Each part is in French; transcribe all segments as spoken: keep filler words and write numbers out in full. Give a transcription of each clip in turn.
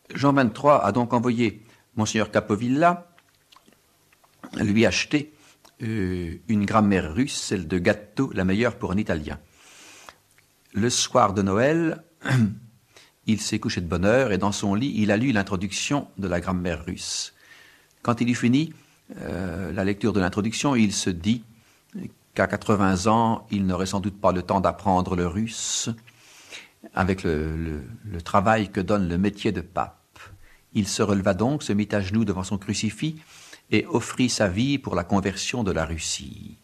Jean vingt-trois a donc envoyé Monseigneur Capovilla lui acheter euh, une grammaire russe, celle de Gatto, la meilleure pour un Italien. Le soir de Noël, il s'est couché de bonne heure et dans son lit, il a lu l'introduction de la grammaire russe. Quand il eut fini euh, la lecture de l'introduction, il se dit qu'à quatre-vingts ans, il n'aurait sans doute pas le temps d'apprendre le russe avec le, le, le travail que donne le métier de pape. Il se releva donc, se mit à genoux devant son crucifix et offrit sa vie pour la conversion de la Russie.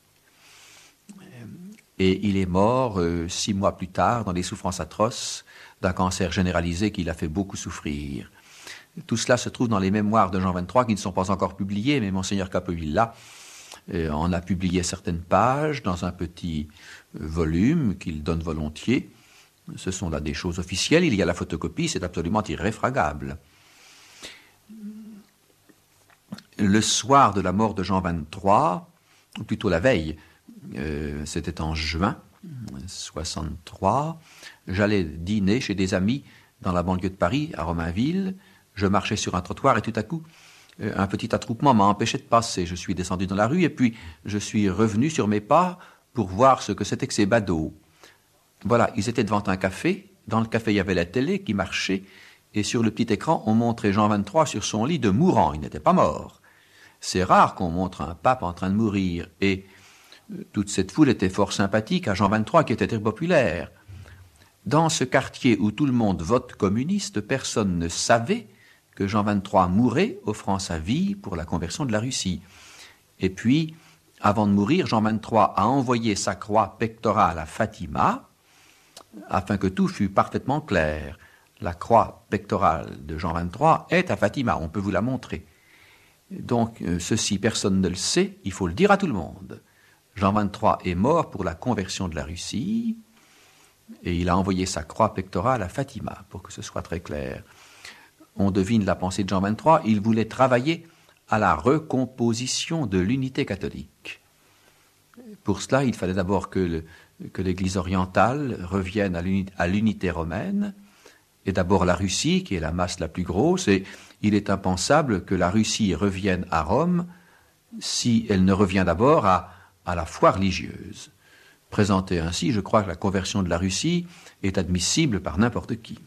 Et il est mort euh, six mois plus tard dans des souffrances atroces d'un cancer généralisé qui l'a fait beaucoup souffrir. Tout cela se trouve dans les mémoires de Jean vingt-trois qui ne sont pas encore publiés, mais Monseigneur Capovilla euh, en a publié certaines pages dans un petit euh, volume qu'il donne volontiers. Ce sont là des choses officielles, il y a la photocopie, c'est absolument irréfragable. Le soir de la mort de Jean vingt-trois, ou plutôt la veille, euh, c'était en juin soixante-trois, j'allais dîner chez des amis dans la banlieue de Paris, à Romainville. Je marchais sur un trottoir et tout à coup, euh, un petit attroupement m'a empêché de passer. Je suis descendu dans la rue et puis je suis revenu sur mes pas pour voir ce que c'était que ces badauds. Voilà, ils étaient devant un café. Dans le café, il y avait la télé qui marchait. Et sur le petit écran, on montrait Jean vingt-trois sur son lit de mourant. Il n'était pas mort. C'est rare qu'on montre un pape en train de mourir. Et euh, toute cette foule était fort sympathique à Jean vingt-trois, qui était très populaire. Dans ce quartier où tout le monde vote communiste, personne ne savait que Jean vingt-trois mourait, offrant sa vie pour la conversion de la Russie. Et puis, avant de mourir, Jean vingt-trois a envoyé sa croix pectorale à Fatima, afin que tout fût parfaitement clair. La croix pectorale de Jean vingt-trois est à Fatima, on peut vous la montrer. Donc, euh, ceci, personne ne le sait, il faut le dire à tout le monde. Jean vingt-trois est mort pour la conversion de la Russie, et il a envoyé sa croix pectorale à Fatima, pour que ce soit très clair. On devine la pensée de Jean vingt-trois, il voulait travailler à la recomposition de l'unité catholique. Pour cela, il fallait d'abord que, le, que l'Église orientale revienne à l'unité, à l'unité romaine, et d'abord la Russie, qui est la masse la plus grosse, et il est impensable que la Russie revienne à Rome si elle ne revient d'abord à, à la foi religieuse. Présenté ainsi, je crois que la conversion de la Russie est admissible par n'importe qui.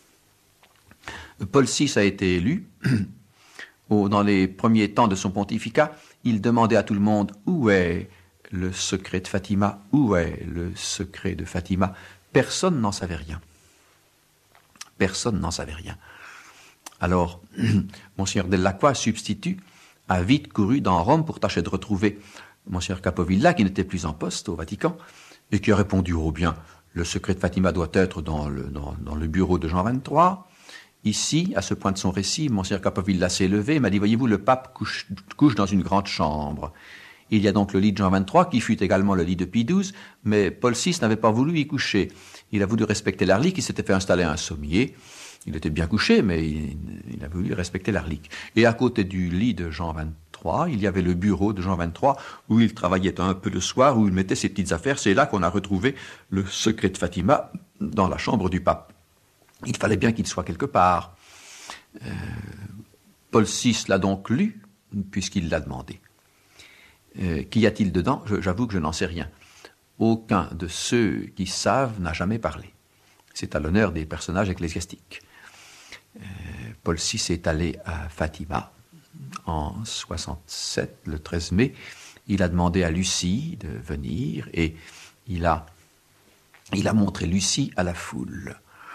Paul six a été élu. Dans les premiers temps de son pontificat, il demandait à tout le monde où est le secret de Fatima, où est le secret de Fatima. Personne n'en savait rien. Personne n'en savait rien. Alors, Monseigneur Dell'Acqua, substitut, a vite couru dans Rome pour tâcher de retrouver Monseigneur Capovilla, qui n'était plus en poste au Vatican, et qui a répondu, oh bien, le secret de Fatima doit être dans le, dans, dans le bureau de Jean vingt-trois. Ici, à ce point de son récit, Monseigneur Capovilla s'est levé et m'a dit, voyez-vous, le pape couche, couche dans une grande chambre. Il y a donc le lit de Jean vingt-trois, qui fut également le lit de Pie douze, mais Paul six n'avait pas voulu y coucher. Il a voulu respecter la relique, il s'était fait installer un sommier. Il était bien couché, mais il, il a voulu respecter la relique. Et à côté du lit de Jean vingt-trois, il y avait le bureau de Jean vingt-trois, où il travaillait un peu le soir, où il mettait ses petites affaires. C'est là qu'on a retrouvé le secret de Fatima, dans la chambre du pape. Il fallait bien qu'il soit quelque part. Euh, Paul six l'a donc lu, puisqu'il l'a demandé. Euh, qu'y a-t-il dedans ? Je, J'avoue que je n'en sais rien. Aucun de ceux qui savent n'a jamais parlé. C'est à l'honneur des personnages ecclésiastiques. Euh, Paul six est allé à Fatima en soixante-sept, le treize mai. Il a demandé à Lucie de venir et il a, il a montré Lucie à la foule.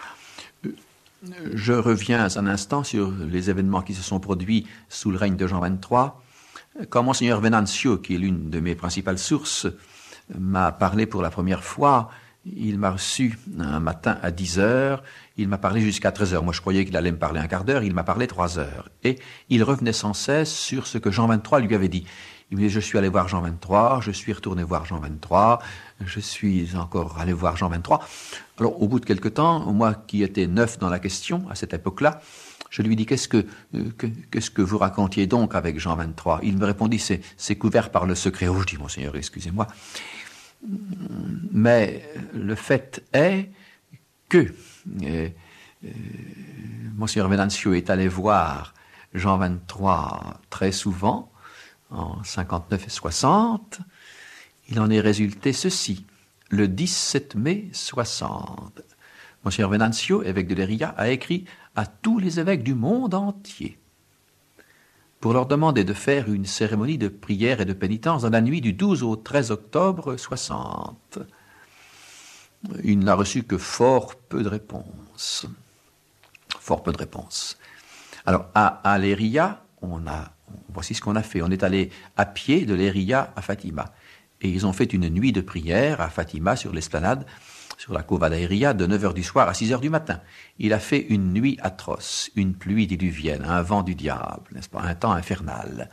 Je reviens un instant sur les événements qui se sont produits sous le règne de Jean vingt-trois. Quand Monseigneur Venancio, qui est l'une de mes principales sources, m'a parlé pour la première fois, il m'a reçu un matin à dix heures, il m'a parlé jusqu'à treize heures. Moi, je croyais qu'il allait me parler un quart d'heure, il m'a parlé trois heures. Et il revenait sans cesse sur ce que Jean vingt-trois lui avait dit. Il me dit, je suis allé voir Jean vingt-trois, je suis retourné voir Jean vingt-trois, je suis encore allé voir Jean vingt-trois. Alors, au bout de quelque temps, moi qui étais neuf dans la question, à cette époque-là, je lui dis, qu'est-ce que, euh, que, qu'est-ce que vous racontiez donc avec Jean vingt-trois ? Il me répondit, c'est, c'est couvert par le secret. Oh, je dis, Monseigneur, excusez-moi. Mais le fait est que euh, euh, Monseigneur Venancio est allé voir Jean vingt-trois très souvent, en cinquante-neuf et soixante. Il en est résulté ceci. Le dix-sept mai soixante, Monseigneur Venancio, évêque de Leiria, a écrit à tous les évêques du monde entier pour leur demander de faire une cérémonie de prière et de pénitence dans la nuit du douze au treize octobre soixante. Il n'a reçu que fort peu de réponses. Fort peu de réponses. Alors, à, à Leiria, on a, voici ce qu'on a fait. On est allé à pied de Leiria à Fatima. Et ils ont fait une nuit de prière à Fatima, sur l'esplanade, sur la Cova d'Airia, de neuf heures du soir à six heures du matin. Il a fait une nuit atroce, une pluie diluvienne, un vent du diable, n'est-ce pas, un temps infernal.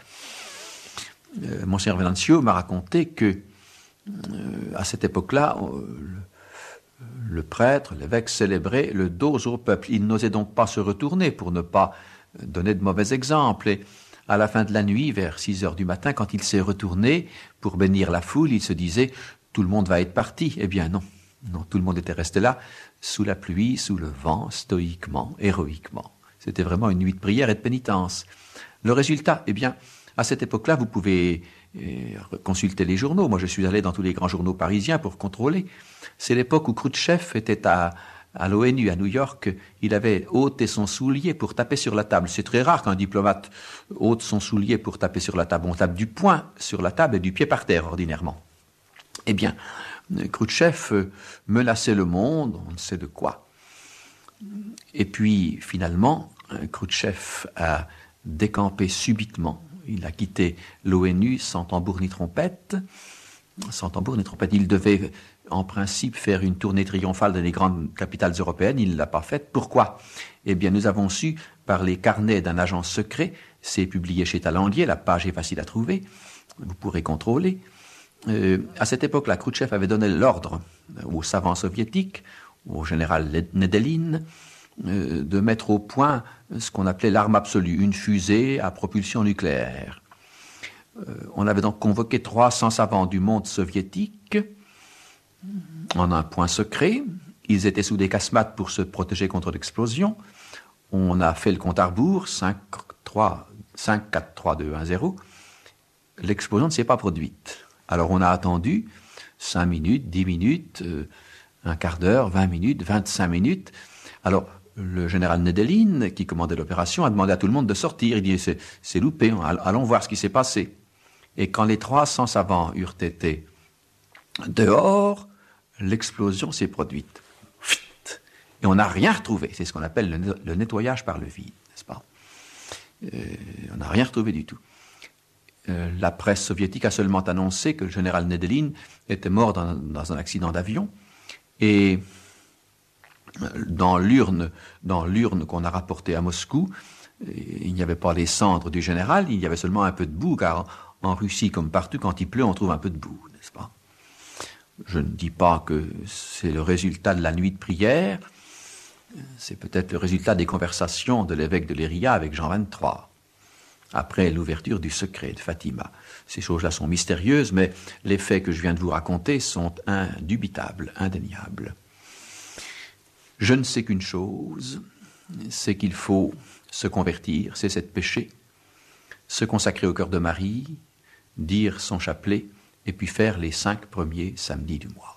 Euh, Monseigneur Venancio m'a raconté que, euh, à cette époque-là, euh, le, le prêtre, l'évêque célébrait le dos au peuple. Il n'osait donc pas se retourner pour ne pas donner de mauvais exemples. Et à la fin de la nuit, vers six heures du matin, quand il s'est retourné pour bénir la foule, il se disait « Tout le monde va être parti ». Eh bien non. Non, tout le monde était resté là, sous la pluie, sous le vent, stoïquement, héroïquement. C'était vraiment une nuit de prière et de pénitence. Le résultat, eh bien, à cette époque-là, vous pouvez eh, consulter les journaux. Moi, je suis allé dans tous les grands journaux parisiens pour contrôler. C'est l'époque où Khrouchtchev était à, à l'ONU, à New York. Il avait ôté son soulier pour taper sur la table. C'est très rare qu'un diplomate ôte son soulier pour taper sur la table. On tape du poing sur la table et du pied par terre, ordinairement. Eh bien, Khrouchtchev menaçait le monde, on ne sait de quoi. Et puis, finalement, Khrouchtchev a décampé subitement. Il a quitté l'ONU sans tambour ni trompette. Sans tambour ni trompette. Il devait, en principe, faire une tournée triomphale dans les grandes capitales européennes. Il ne l'a pas faite. Pourquoi ? Eh bien, nous avons su, par les carnets d'un agent secret, c'est publié chez Talandier, la page est facile à trouver, vous pourrez contrôler. Euh, à cette époque-là, Khrouchtchev avait donné l'ordre aux savants soviétiques, au général Nedelin, euh, de mettre au point ce qu'on appelait l'arme absolue, une fusée à propulsion nucléaire. Euh, on avait donc convoqué trois cents savants du monde soviétique en un point secret. Ils étaient sous des casemates pour se protéger contre l'explosion. On a fait le compte à rebours, cinq, quatre, trois, deux, un, zéro. L'explosion ne s'est pas produite. Alors on a attendu cinq minutes, dix minutes, euh, un quart d'heure, vingt minutes, vingt-cinq minutes. Alors le général Nedelin, qui commandait l'opération, a demandé à tout le monde de sortir. Il dit c'est, c'est loupé, allons voir ce qui s'est passé. Et quand les trois cents savants eurent été dehors, l'explosion s'est produite. Et on n'a rien retrouvé. C'est ce qu'on appelle le, le nettoyage par le vide, n'est-ce pas ? euh, On n'a rien retrouvé du tout. Euh, la presse soviétique a seulement annoncé que le général Nedelin était mort dans, dans un accident d'avion. Et dans l'urne, dans l'urne qu'on a rapportée à Moscou, il n'y avait pas les cendres du général, il y avait seulement un peu de boue, car en Russie, comme partout, quand il pleut, on trouve un peu de boue, n'est-ce pas ? Je ne dis pas que c'est le résultat de la nuit de prière, c'est peut-être le résultat des conversations de l'évêque de Leiria avec Jean vingt-trois. Après l'ouverture du secret de Fatima. Ces choses-là sont mystérieuses, mais les faits que je viens de vous raconter sont indubitables, indéniables. Je ne sais qu'une chose, c'est qu'il faut se convertir, cesser de pécher, se consacrer au cœur de Marie, dire son chapelet, et puis faire les cinq premiers samedis du mois.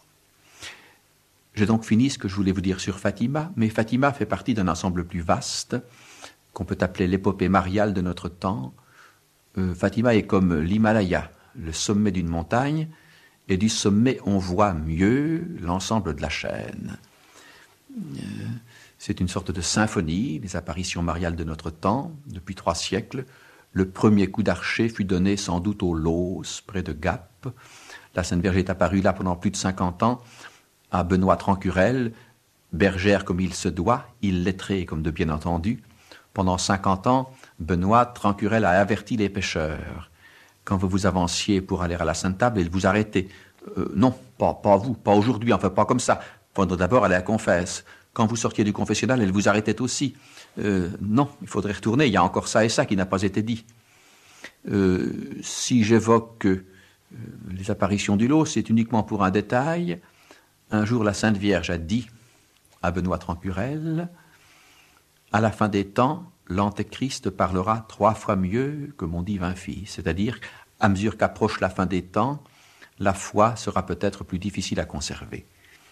J'ai donc fini ce que je voulais vous dire sur Fatima, mais Fatima fait partie d'un ensemble plus vaste, qu'on peut appeler l'épopée mariale de notre temps. Euh, Fatima est comme l'Himalaya, le sommet d'une montagne, et du sommet on voit mieux l'ensemble de la chaîne. Euh, c'est une sorte de symphonie, les apparitions mariales de notre temps, depuis trois siècles. Le premier coup d'archet fut donné sans doute au Los, près de Gap. La Sainte Vierge est apparue là pendant plus de cinquante ans, à Benoît Trancurel, bergère comme il se doit, illettrée comme de bien entendu. Pendant cinquante ans, Benoît Trancurel a averti les pécheurs. Quand vous vous avanciez pour aller à la Sainte Table, il vous arrêtait. Euh, non, pas, pas vous, pas aujourd'hui, enfin pas comme ça. Il faudrait d'abord aller à la confesse. Quand vous sortiez du confessionnal, elle vous arrêtait aussi. Euh, non, il faudrait retourner, il y a encore ça et ça qui n'a pas été dit. Euh, si j'évoque euh, les apparitions du lot, c'est uniquement pour un détail. Un jour, la Sainte Vierge a dit à Benoît Trancurel: à la fin des temps, l'Antéchrist parlera trois fois mieux que mon divin Fils. C'est-à-dire, à mesure qu'approche la fin des temps, la foi sera peut-être plus difficile à conserver.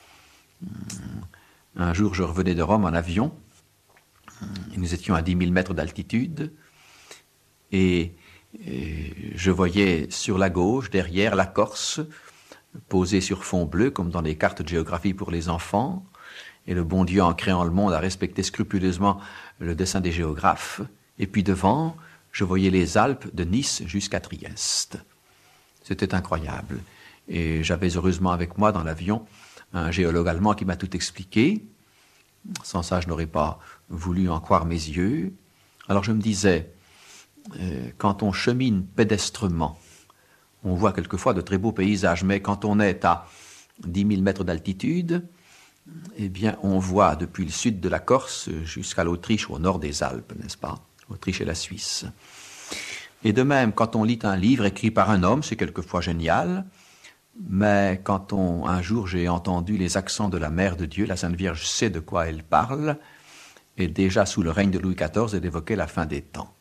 Un jour, je revenais de Rome en avion. Nous étions à dix mille mètres d'altitude. Et, et je voyais sur la gauche, derrière, la Corse, posée sur fond bleu, comme dans les cartes de géographie pour les enfants. Et le bon Dieu, en créant le monde, a respecté scrupuleusement le dessin des géographes. Et puis devant, je voyais les Alpes de Nice jusqu'à Trieste. C'était incroyable. Et j'avais heureusement avec moi dans l'avion un géologue allemand qui m'a tout expliqué. Sans ça, je n'aurais pas voulu en croire mes yeux. Alors je me disais, euh, quand on chemine pédestrement, on voit quelquefois de très beaux paysages, mais quand on est à dix mille mètres d'altitude, eh bien, on voit depuis le sud de la Corse jusqu'à l'Autriche, au nord des Alpes, n'est-ce pas? L'Autriche et la Suisse. Et de même, quand on lit un livre écrit par un homme, c'est quelquefois génial, mais quand on, un jour j'ai entendu les accents de la Mère de Dieu, la Sainte Vierge sait de quoi elle parle, et déjà sous le règne de Louis quatorze, elle évoquait la fin des temps.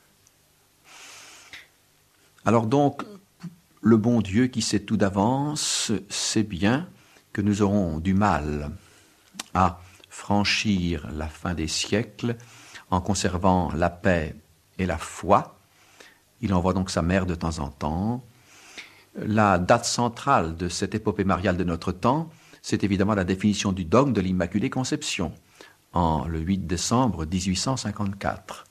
Alors donc, le bon Dieu qui sait tout d'avance sait bien que nous aurons du mal à franchir la fin des siècles en conservant la paix et la foi. Il envoie donc sa mère de temps en temps. La date centrale de cette épopée mariale de notre temps, c'est évidemment la définition du dogme de l'Immaculée Conception, en le huit décembre dix-huit cent cinquante-quatre.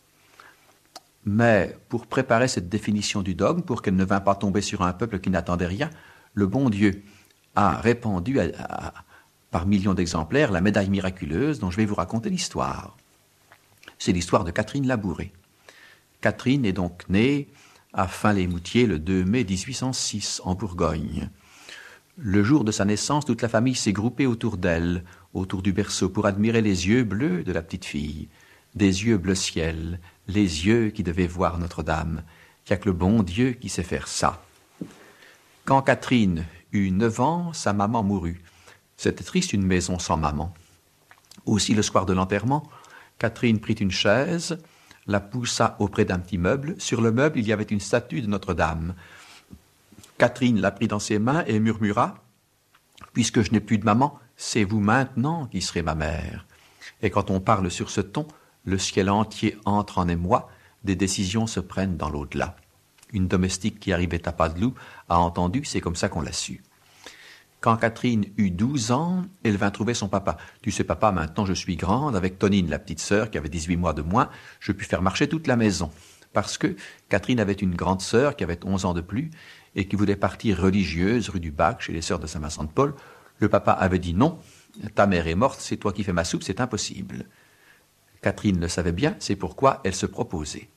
Mais pour préparer cette définition du dogme, pour qu'elle ne vînt pas tomber sur un peuple qui n'attendait rien, le bon Dieu a répandu à, à, par millions d'exemplaires la médaille miraculeuse dont je vais vous raconter l'histoire. C'est l'histoire de Catherine Labouré. Catherine est donc née à Fin-les-Moutiers le deux mai dix-huit cent six en Bourgogne. Le jour de sa naissance, toute la famille s'est groupée autour d'elle, autour du berceau, pour admirer les yeux bleus de la petite fille. Des yeux bleu ciel, les yeux qui devaient voir Notre-Dame. Il n'y a que le bon Dieu qui sait faire ça. Quand Catherine eut neuf ans, sa maman mourut. C'était triste, une maison sans maman. Aussi, le soir de l'enterrement, Catherine prit une chaise, la poussa auprès d'un petit meuble. Sur le meuble, il y avait une statue de Notre-Dame. Catherine la prit dans ses mains et murmura « Puisque je n'ai plus de maman, c'est vous maintenant qui serez ma mère. » Et quand on parle sur ce ton, le ciel entier entre en émoi, des décisions se prennent dans l'au-delà. Une domestique qui arrivait à Padoue a entendu, c'est comme ça qu'on l'a su. Quand Catherine eut douze ans, elle vint trouver son papa. « Tu sais, papa, maintenant je suis grande, avec Tonine, la petite sœur, qui avait dix-huit mois de moins, je puis faire marcher toute la maison. » Parce que Catherine avait une grande sœur qui avait onze ans de plus et qui voulait partir religieuse rue du Bac, chez les sœurs de Saint-Vincent-de-Paul. Le papa avait dit « Non, ta mère est morte, c'est toi qui fais ma soupe, c'est impossible. » Catherine le savait bien, c'est pourquoi elle se proposait.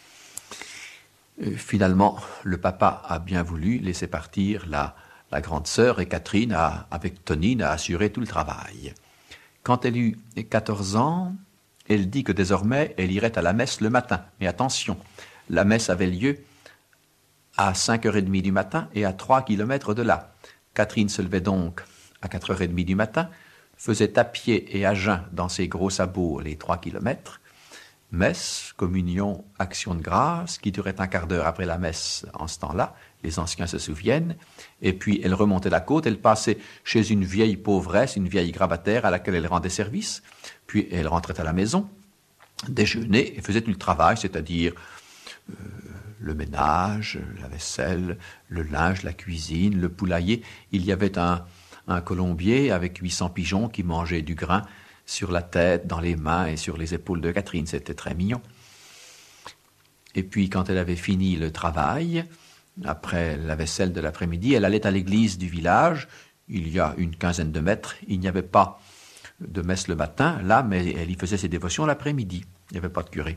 Euh, finalement, le papa a bien voulu laisser partir la, la grande sœur et Catherine, a, avec Tonine, a assuré tout le travail. Quand elle eut quatorze ans, elle dit que désormais, elle irait à la messe le matin. Mais attention, la messe avait lieu à cinq heures trente du matin et à trois kilomètres de là. Catherine se levait donc à quatre heures trente du matin, faisait à pied et à jeun dans ses gros sabots les trois kilomètres. Messe, communion, action de grâce, qui durait un quart d'heure après la messe en ce temps-là, les anciens se souviennent, et puis elle remontait la côte, elle passait chez une vieille pauvresse, une vieille gravataire à laquelle elle rendait service, puis elle rentrait à la maison, déjeunait et faisait tout le travail, c'est-à-dire euh, le ménage, la vaisselle, le linge, la cuisine, le poulailler. Il y avait un, un colombier avec huit cents pigeons qui mangeaient du grain sur la tête, dans les mains et sur les épaules de Catherine. C'était très mignon. Et puis, quand elle avait fini le travail, après la vaisselle de l'après-midi, elle allait à l'église du village. Il y a une quinzaine de mètres. Il n'y avait pas de messe le matin, là, mais elle y faisait ses dévotions l'après-midi. Il n'y avait pas de curé.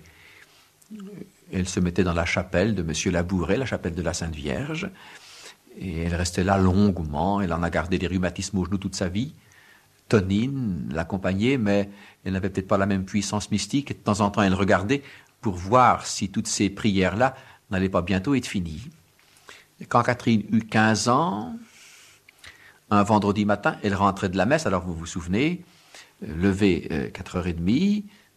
Elle se mettait dans la chapelle de Monsieur Labouré, la chapelle de la Sainte Vierge, et elle restait là longuement. Elle en a gardé des rhumatismes aux genoux toute sa vie. Tonine l'accompagnait, mais elle n'avait peut-être pas la même puissance mystique. Et de temps en temps, elle regardait pour voir si toutes ces prières-là n'allaient pas bientôt être finies. Et quand Catherine eut quinze ans, un vendredi matin, elle rentrait de la messe. Alors vous vous souvenez, lever euh, quatre heures trente,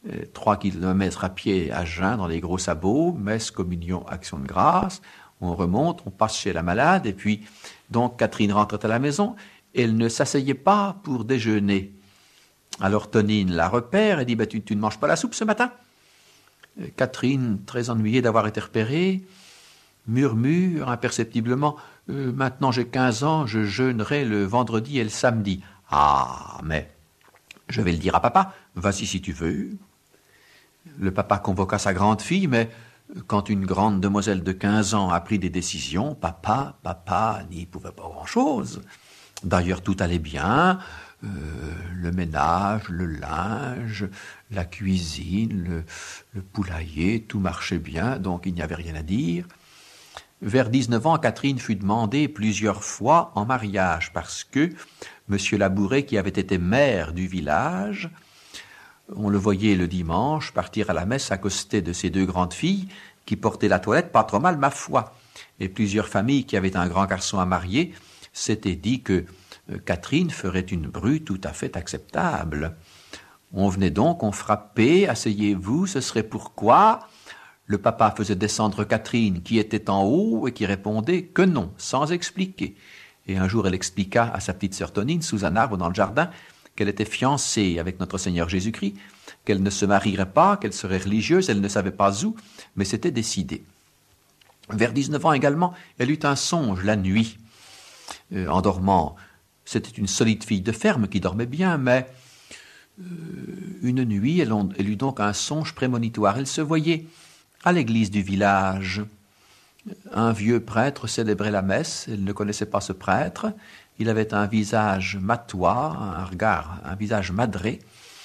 euh, trois kilomètres à pied à jeun dans les gros sabots, messe, communion, action de grâce. On remonte, on passe chez la malade, et puis, donc, Catherine rentrait à la maison. Elle ne s'asseyait pas pour déjeuner. Alors Tonine la repère et dit bah, « tu, tu ne manges pas la soupe ce matin ?» Catherine, très ennuyée d'avoir été repérée, murmure imperceptiblement euh, « Maintenant j'ai quinze ans, je jeûnerai le vendredi et le samedi. »« Ah, mais je vais le dire à papa, vas-y si tu veux. » Le papa convoqua sa grande fille, mais quand une grande demoiselle de quinze ans a pris des décisions, papa, papa n'y pouvait pas grand-chose. D'ailleurs, tout allait bien. Euh, le ménage, le linge, la cuisine, le, le poulailler, tout marchait bien, donc il n'y avait rien à dire. Vers dix-neuf ans, Catherine fut demandée plusieurs fois en mariage parce que M. Labouret, qui avait été maire du village, on le voyait le dimanche partir à la messe accosté de ses deux grandes filles qui portaient la toilette pas trop mal, ma foi. Et plusieurs familles qui avaient un grand garçon à marier s'étaient dit que Catherine ferait une bru tout à fait acceptable. On venait donc, on frappait, asseyez-vous, ce serait pourquoi. Le papa faisait descendre Catherine, qui était en haut et qui répondait que non, sans expliquer. Et un jour, elle expliqua à sa petite sœur Tonine, sous un arbre dans le jardin, qu'elle était fiancée avec notre Seigneur Jésus-Christ, qu'elle ne se marierait pas, qu'elle serait religieuse, elle ne savait pas où, mais c'était décidé. Vers dix-neuf ans également, elle eut un songe la nuit. Euh, en dormant, c'était une solide fille de ferme qui dormait bien, mais euh, une nuit, elle, on, elle eut donc un songe prémonitoire. Elle se voyait à l'église du village. Un vieux prêtre célébrait la messe. Elle ne connaissait pas ce prêtre. Il avait un visage matois, un regard, un visage madré.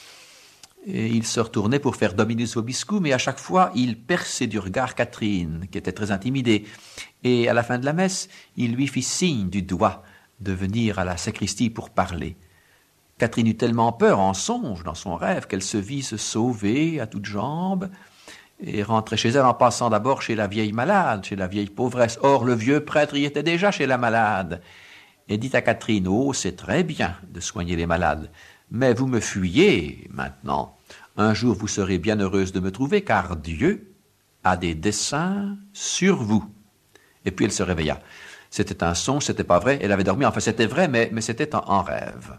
Et il se retournait pour faire Dominus vobiscum, mais à chaque fois, il perçait du regard Catherine, qui était très intimidée. Et à la fin de la messe, il lui fit signe du doigt de venir à la sacristie pour parler. Catherine eut tellement peur en songe, dans son rêve, qu'elle se vit se sauver à toutes jambes et rentrer chez elle en passant d'abord chez la vieille malade, chez la vieille pauvresse. Or, le vieux prêtre y était déjà chez la malade. Et dit à Catherine, « Oh, c'est très bien de soigner les malades, mais vous me fuyez maintenant. Un jour, vous serez bien heureuse de me trouver, car Dieu a des desseins sur vous. » Et puis elle se réveilla. C'était un songe, c'était pas vrai, elle avait dormi, enfin c'était vrai, mais, mais c'était en, en rêve.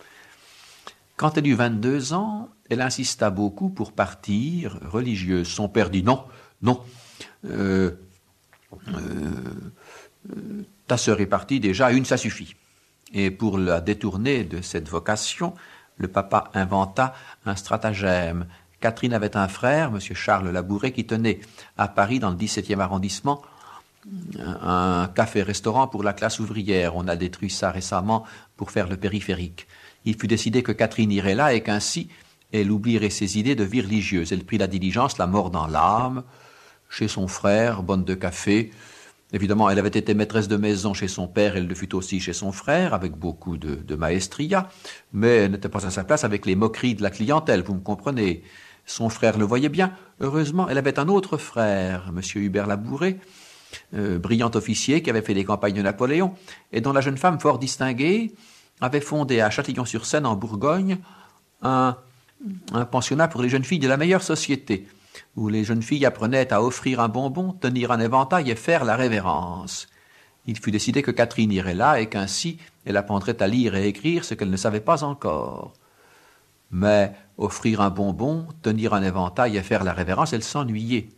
Quand elle eut vingt-deux ans, elle insista beaucoup pour partir religieuse. Son père dit non, non, euh, euh, euh, ta sœur est partie déjà, une ça suffit. Et pour la détourner de cette vocation, le papa inventa un stratagème. Catherine avait un frère, M. Charles Labouret, qui tenait à Paris, dans le dix-septième arrondissement, un café-restaurant pour la classe ouvrière. On a détruit ça récemment pour faire le périphérique. Il fut décidé que Catherine irait là et qu'ainsi elle oublierait ses idées de vie religieuse. Elle prit la diligence, la mort dans l'âme, chez son frère, bonne de café. Évidemment, elle avait été maîtresse de maison chez son père, elle le fut aussi chez son frère, avec beaucoup de, de maestria, mais elle n'était pas à sa place avec les moqueries de la clientèle, vous me comprenez. Son frère le voyait bien. Heureusement, elle avait un autre frère, M. Hubert Labouret, euh, brillant officier qui avait fait les campagnes de Napoléon, et dont la jeune femme fort distinguée avait fondé à Châtillon-sur-Seine, en Bourgogne, un, un pensionnat pour les jeunes filles de la meilleure société, où les jeunes filles apprenaient à offrir un bonbon, tenir un éventail et faire la révérence. Il fut décidé que Catherine irait là et qu'ainsi elle apprendrait à lire et écrire ce qu'elle ne savait pas encore. Mais offrir un bonbon, tenir un éventail et faire la révérence, elle s'ennuyait.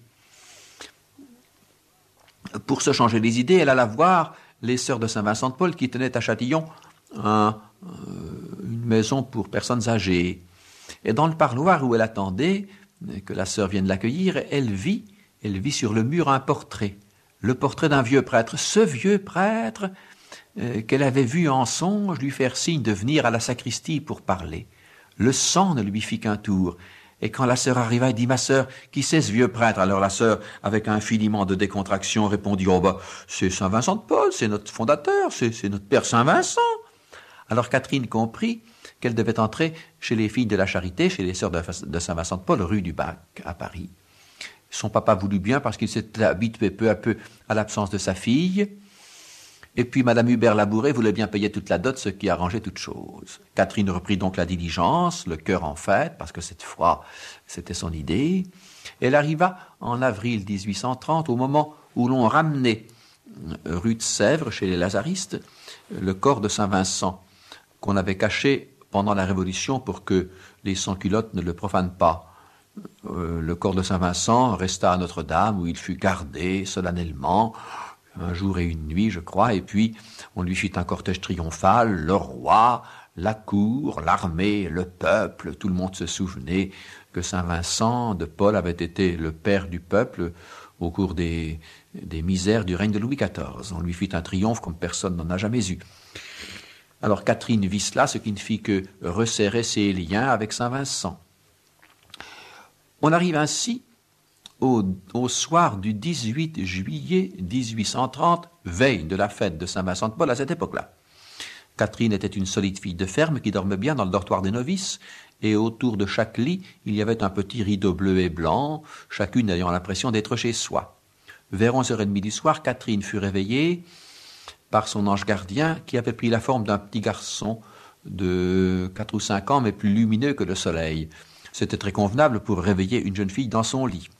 Pour se changer les idées, elle alla voir les sœurs de Saint-Vincent-de-Paul qui tenaient à Châtillon un, euh, une maison pour personnes âgées. Et dans le parloir où elle attendait que la sœur vienne l'accueillir, elle vit, elle vit sur le mur un portrait, le portrait d'un vieux prêtre. Ce vieux prêtre euh, qu'elle avait vu en songe lui faire signe de venir à la sacristie pour parler. Le sang ne lui fit qu'un tour. Et quand la sœur arriva, elle dit, « Ma sœur, qui c'est ce vieux prêtre ?» Alors la sœur, avec un filiment de décontraction, répondit, « Oh bah, c'est Saint Vincent de Paul, c'est notre fondateur, c'est, c'est notre père Saint Vincent. » Alors Catherine comprit qu'elle devait entrer chez les filles de la Charité, chez les sœurs de, de Saint Vincent de Paul, rue du Bac, à Paris. Son papa voulut bien parce qu'il s'était habitué peu à peu à l'absence de sa fille. Et puis Madame Hubert-Labouré voulait bien payer toute la dot, ce qui arrangeait toute chose. Catherine reprit donc la diligence, le cœur en fête, parce que cette fois, c'était son idée. Elle arriva en avril dix-huit cent trente, au moment où l'on ramenait rue de Sèvres, chez les Lazaristes, le corps de Saint-Vincent, qu'on avait caché pendant la Révolution pour que les sans-culottes ne le profanent pas. Euh, le corps de Saint-Vincent resta à Notre-Dame, où il fut gardé solennellement, un jour et une nuit, je crois, et puis on lui fit un cortège triomphal, le roi, la cour, l'armée, le peuple, tout le monde se souvenait que Saint-Vincent de Paul avait été le père du peuple au cours des, des misères du règne de Louis quatorze. On lui fit un triomphe comme personne n'en a jamais eu. Alors Catherine vit cela, ce qui ne fit que resserrer ses liens avec Saint-Vincent. On arrive ainsi Au, au soir du dix-huit juillet dix-huit cent trente, veille de la fête de Saint-Vincent de Paul à cette époque-là. Catherine était une solide fille de ferme qui dormait bien dans le dortoir des novices, et autour de chaque lit, il y avait un petit rideau bleu et blanc, chacune ayant l'impression d'être chez soi. Vers onze heures trente du soir, Catherine fut réveillée par son ange gardien qui avait pris la forme d'un petit garçon de quatre ou cinq ans, mais plus lumineux que le soleil. C'était très convenable pour réveiller une jeune fille dans son lit.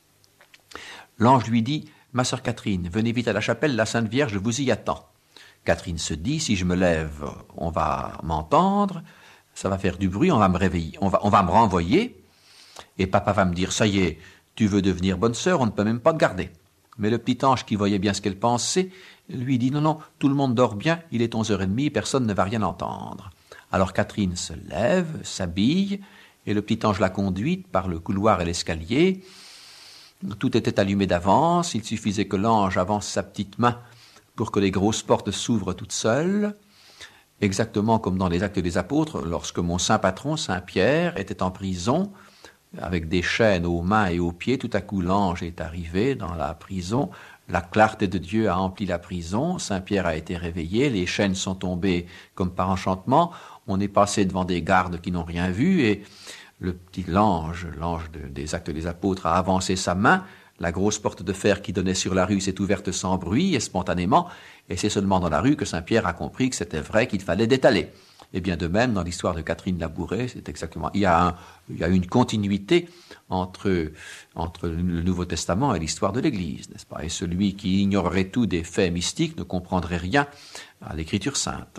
L'ange lui dit « Ma sœur Catherine, venez vite à la chapelle, la Sainte Vierge vous y attend. » Catherine se dit « Si je me lève, on va m'entendre, ça va faire du bruit, on va me réveiller, on va, on va me renvoyer, et papa va me dire « Ça y est, tu veux devenir bonne sœur, on ne peut même pas te garder. » Mais le petit ange qui voyait bien ce qu'elle pensait, lui dit « Non, non, tout le monde dort bien, il est onze heures trente, personne ne va rien entendre. » Alors Catherine se lève, s'habille, et le petit ange la conduit par le couloir et l'escalier. Tout était allumé d'avance, il suffisait que l'ange avance sa petite main pour que les grosses portes s'ouvrent toutes seules, exactement comme dans les Actes des Apôtres, lorsque mon saint patron, Saint Pierre, était en prison, avec des chaînes aux mains et aux pieds. Tout à coup, l'ange est arrivé dans la prison, la clarté de Dieu a empli la prison, Saint Pierre a été réveillé, les chaînes sont tombées comme par enchantement, on est passé devant des gardes qui n'ont rien vu, et le petit l'ange, l'ange de, des Actes des Apôtres a avancé sa main, la grosse porte de fer qui donnait sur la rue s'est ouverte sans bruit et spontanément, et c'est seulement dans la rue que Saint Pierre a compris que c'était vrai qu'il fallait détaler. Et bien de même, dans l'histoire de Catherine Labouré, c'est exactement, il y a, un, il y a une continuité entre, entre le Nouveau Testament et l'histoire de l'Église, n'est-ce pas? Et celui qui ignorerait tout des faits mystiques ne comprendrait rien à l'Écriture sainte.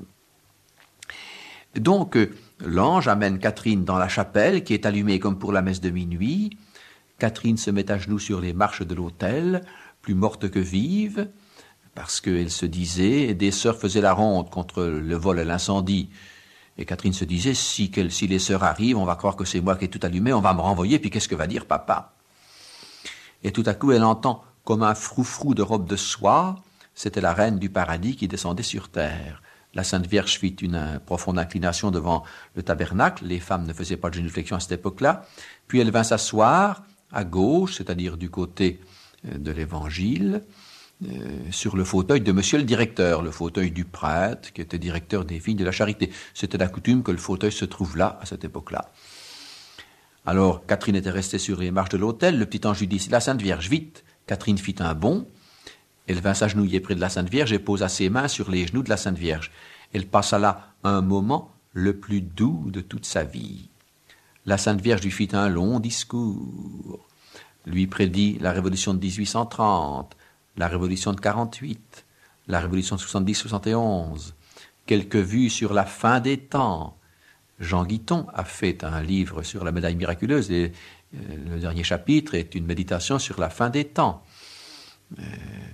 Donc, l'ange amène Catherine dans la chapelle qui est allumée comme pour la messe de minuit. Catherine se met à genoux sur les marches de l'autel, plus morte que vive, parce qu'elle se disait, des sœurs faisaient la ronde contre le vol et l'incendie. Et Catherine se disait, si, si les sœurs arrivent, on va croire que c'est moi qui ai tout allumé, on va me renvoyer, puis qu'est-ce que va dire papa? Et tout à coup, elle entend comme un froufrou de robe de soie, c'était la reine du paradis qui descendait sur terre. La Sainte Vierge fit une profonde inclination devant le tabernacle. Les femmes ne faisaient pas de génuflexion à cette époque-là. Puis elle vint s'asseoir à gauche, c'est-à-dire du côté de l'Évangile, euh, sur le fauteuil de monsieur le directeur, le fauteuil du prêtre qui était directeur des filles de la charité. C'était la coutume que le fauteuil se trouve là, à cette époque-là. Alors Catherine était restée sur les marches de l'autel. Le petit ange lui dit « La Sainte Vierge, vite !» Catherine fit un bond. Elle vint s'agenouiller près de la Sainte Vierge et posa ses mains sur les genoux de la Sainte Vierge. Elle passa là un moment le plus doux de toute sa vie. La Sainte Vierge lui fit un long discours, lui prédit la Révolution de dix-huit cent trente, la Révolution de quarante-huit, la Révolution de soixante-dix soixante et onze, quelques vues sur la fin des temps. Jean Guiton a fait un livre sur la médaille miraculeuse et euh, le dernier chapitre est une méditation sur la fin des temps. Euh,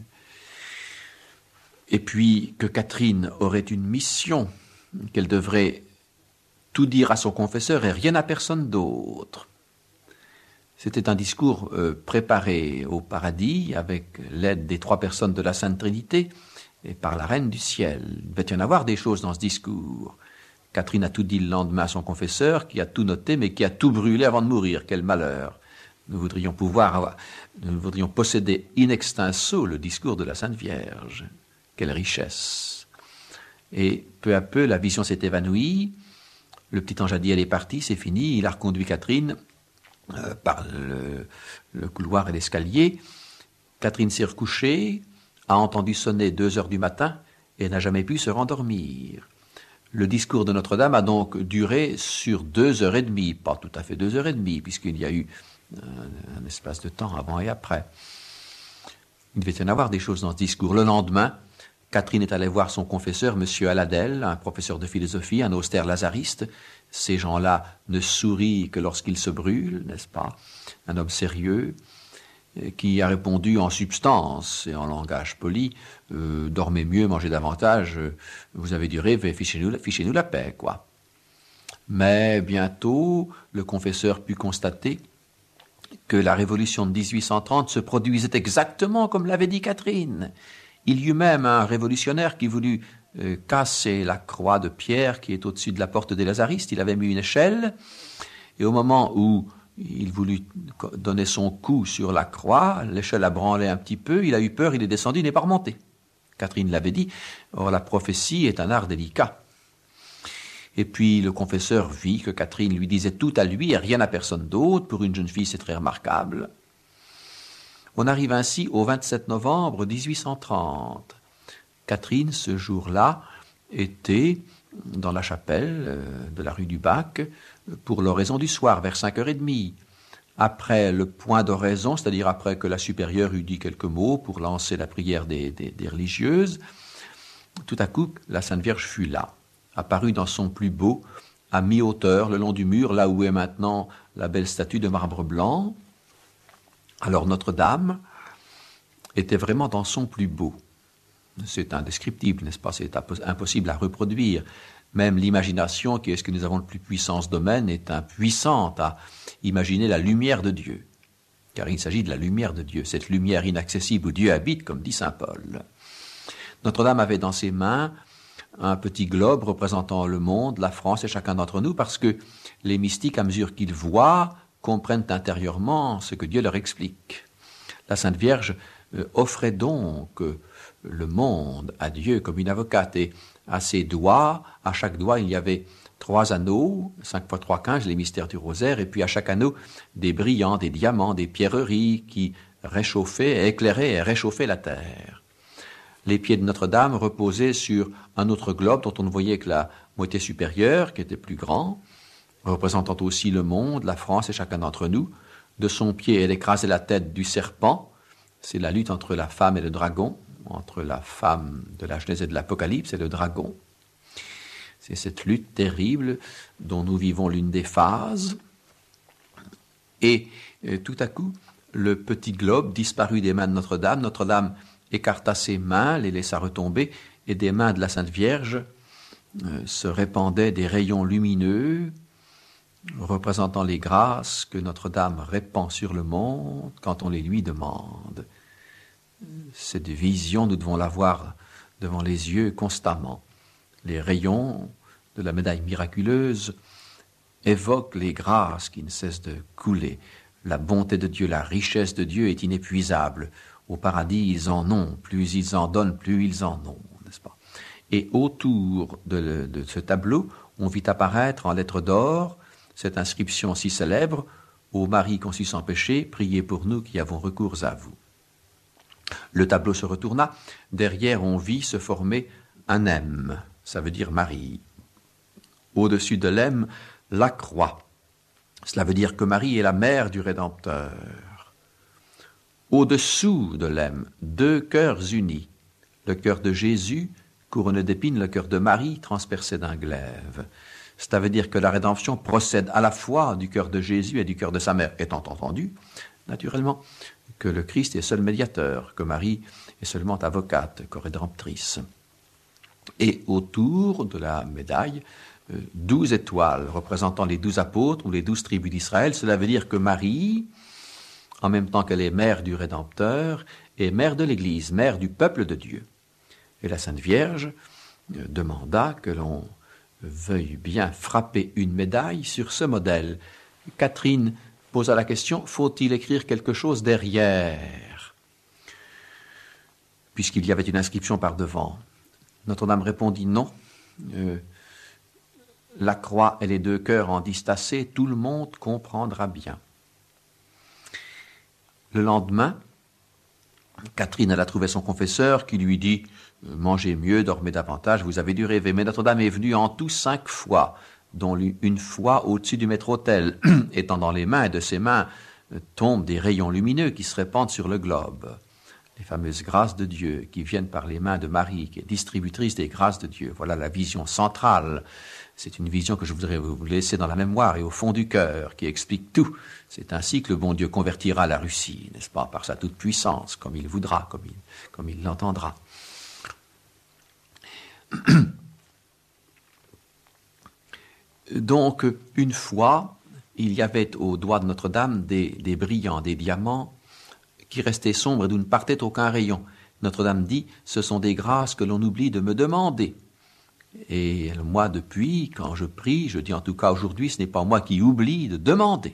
Et puis que Catherine aurait une mission, qu'elle devrait tout dire à son confesseur et rien à personne d'autre. C'était un discours euh, préparé au paradis avec l'aide des trois personnes de la Sainte Trinité et par la Reine du Ciel. Il devait y en avoir des choses dans ce discours. Catherine a tout dit le lendemain à son confesseur, qui a tout noté, mais qui a tout brûlé avant de mourir. Quel malheur! Nous voudrions pouvoir, avoir, nous voudrions posséder in extenso le discours de la Sainte Vierge. Quelle richesse! Et peu à peu, la vision s'est évanouie. Le petit ange a dit, elle est partie, c'est fini. Il a reconduit Catherine euh, par le, le couloir et l'escalier. Catherine s'est recouchée, a entendu sonner deux heures du matin, et n'a jamais pu se rendormir. Le discours de Notre-Dame a donc duré sur deux heures et demie, pas tout à fait deux heures et demie, puisqu'il y a eu un, un espace de temps avant et après. Il devait y en avoir des choses dans ce discours. Le lendemain, Catherine est allée voir son confesseur, M. Aladel, un professeur de philosophie, un austère lazariste. Ces gens-là ne sourient que lorsqu'ils se brûlent, n'est-ce pas? Un homme sérieux, qui a répondu en substance et en langage poli, euh, dormez mieux, mangez davantage, euh, vous avez du rêve et fichez-nous, fichez-nous la paix, quoi. Mais bientôt, le confesseur put constater que la révolution de dix-huit cent trente se produisait exactement comme l'avait dit Catherine. Il y eut même un révolutionnaire qui voulut euh, casser la croix de pierre qui est au-dessus de la porte des Lazaristes. Il avait mis une échelle, et au moment où il voulut donner son coup sur la croix, l'échelle a branlé un petit peu, il a eu peur, il est descendu, il n'est pas remonté. Catherine l'avait dit, or la prophétie est un art délicat. Et puis le confesseur vit que Catherine lui disait tout à lui et rien à personne d'autre. Pour une jeune fille, c'est très remarquable. On arrive ainsi au vingt-sept novembre dix-huit cent trente. Catherine, ce jour-là, était dans la chapelle de la rue du Bac pour l'oraison du soir, vers cinq heures trente. Après le point d'oraison, c'est-à-dire après que la supérieure eut dit quelques mots pour lancer la prière des, des, des religieuses, tout à coup, la Sainte Vierge fut là, apparue dans son plus beau, à mi-hauteur, le long du mur, là où est maintenant la belle statue de marbre blanc. Alors Notre-Dame était vraiment dans son plus beau. C'est indescriptible, n'est-ce pas? C'est impossible à reproduire. Même l'imagination, qui est ce que nous avons le plus puissant ce domaine, est impuissante à imaginer la lumière de Dieu. Car il s'agit de la lumière de Dieu, cette lumière inaccessible où Dieu habite, comme dit saint Paul. Notre-Dame avait dans ses mains un petit globe représentant le monde, la France et chacun d'entre nous, parce que les mystiques, à mesure qu'ils voient, comprennent intérieurement ce que Dieu leur explique. La Sainte Vierge euh, offrait donc euh, le monde à Dieu comme une avocate, et à ses doigts, à chaque doigt, il y avait trois anneaux, cinq fois trois, quinze, les mystères du rosaire, et puis à chaque anneau, des brillants, des diamants, des pierreries qui réchauffaient, éclairaient et réchauffaient la terre. Les pieds de Notre-Dame reposaient sur un autre globe dont on ne voyait que la moitié supérieure, qui était plus grand, représentant aussi le monde, la France et chacun d'entre nous. De son pied, elle écrasait la tête du serpent. C'est la lutte entre la femme et le dragon, entre la femme de la Genèse et de l'Apocalypse et le dragon. C'est cette lutte terrible dont nous vivons l'une des phases. Et euh, tout à coup, le petit globe disparut des mains de Notre-Dame. Notre-Dame écarta ses mains, les laissa retomber, et des mains de la Sainte Vierge euh, se répandaient des rayons lumineux représentant les grâces que Notre-Dame répand sur le monde quand on les lui demande. Cette vision, nous devons l'avoir devant les yeux constamment. Les rayons de la médaille miraculeuse évoquent les grâces qui ne cessent de couler. La bonté de Dieu, la richesse de Dieu est inépuisable. Au paradis, ils en ont. Plus ils en donnent, plus ils en ont, n'est-ce pas? Et autour de, de ce tableau, on vit apparaître en lettres d'or cette inscription si célèbre « Ô Marie conçue sans péché, priez pour nous qui avons recours à vous ». Le tableau se retourna. Derrière, on vit se former un M, ça veut dire Marie. Au-dessus de l'M, la croix. Cela veut dire que Marie est la mère du Rédempteur. Au-dessous de l'M, deux cœurs unis. Le cœur de Jésus, couronné d'épines, le cœur de Marie, transpercé d'un glaive. Cela veut dire que la rédemption procède à la fois du cœur de Jésus et du cœur de sa mère, étant entendu, naturellement, que le Christ est seul médiateur, que Marie est seulement avocate, co-rédemptrice. Et autour de la médaille, euh, douze étoiles représentant les douze apôtres ou les douze tribus d'Israël. Cela veut dire que Marie, en même temps qu'elle est mère du Rédempteur, est mère de l'Église, mère du peuple de Dieu. Et la Sainte Vierge euh, demanda que l'on veuille bien frapper une médaille sur ce modèle. Catherine posa la question, faut-il écrire quelque chose derrière? Puisqu'il y avait une inscription par devant. Notre-Dame répondit non. Euh, la croix et les deux cœurs en distacés, tout le monde comprendra bien. Le lendemain, Catherine, elle a trouvé son confesseur qui lui dit « Mangez mieux, dormez davantage, vous avez dû rêver. » Mais Notre-Dame est venue en tout cinq fois, dont une fois au-dessus du maître-autel, étant dans les mains, et de ses mains tombent des rayons lumineux qui se répandent sur le globe. Les fameuses grâces de Dieu qui viennent par les mains de Marie, qui est distributrice des grâces de Dieu. Voilà la vision centrale. C'est une vision que je voudrais vous laisser dans la mémoire et au fond du cœur, qui explique tout. C'est ainsi que le bon Dieu convertira la Russie, n'est-ce pas, par sa toute-puissance, comme il voudra, comme il, comme il l'entendra. Donc, une fois, il y avait au doigt de Notre-Dame des, des brillants, des diamants, qui restaient sombres et d'où ne partait aucun rayon. Notre-Dame dit, ce sont des grâces que l'on oublie de me demander. Et moi, depuis, quand je prie, je dis en tout cas aujourd'hui, ce n'est pas moi qui oublie de demander.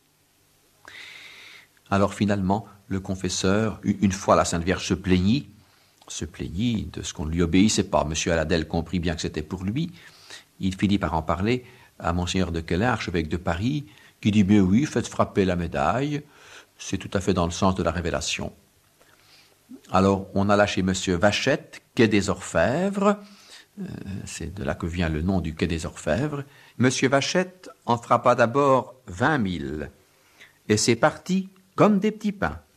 Alors finalement, le confesseur, une fois la Sainte Vierge se plaignit, se plaignit de ce qu'on ne lui obéissait pas. Monsieur Aladel comprit bien que c'était pour lui. Il finit par en parler à Monseigneur de Quellin, archevêque de Paris, qui dit, bien oui, faites frapper la médaille, c'est tout à fait dans le sens de la révélation. Alors, on alla chez Monsieur Vachette, quai des Orfèvres, euh, c'est de là que vient le nom du quai des Orfèvres. Monsieur Vachette en frappa d'abord vingt mille, et c'est parti comme des petits pains.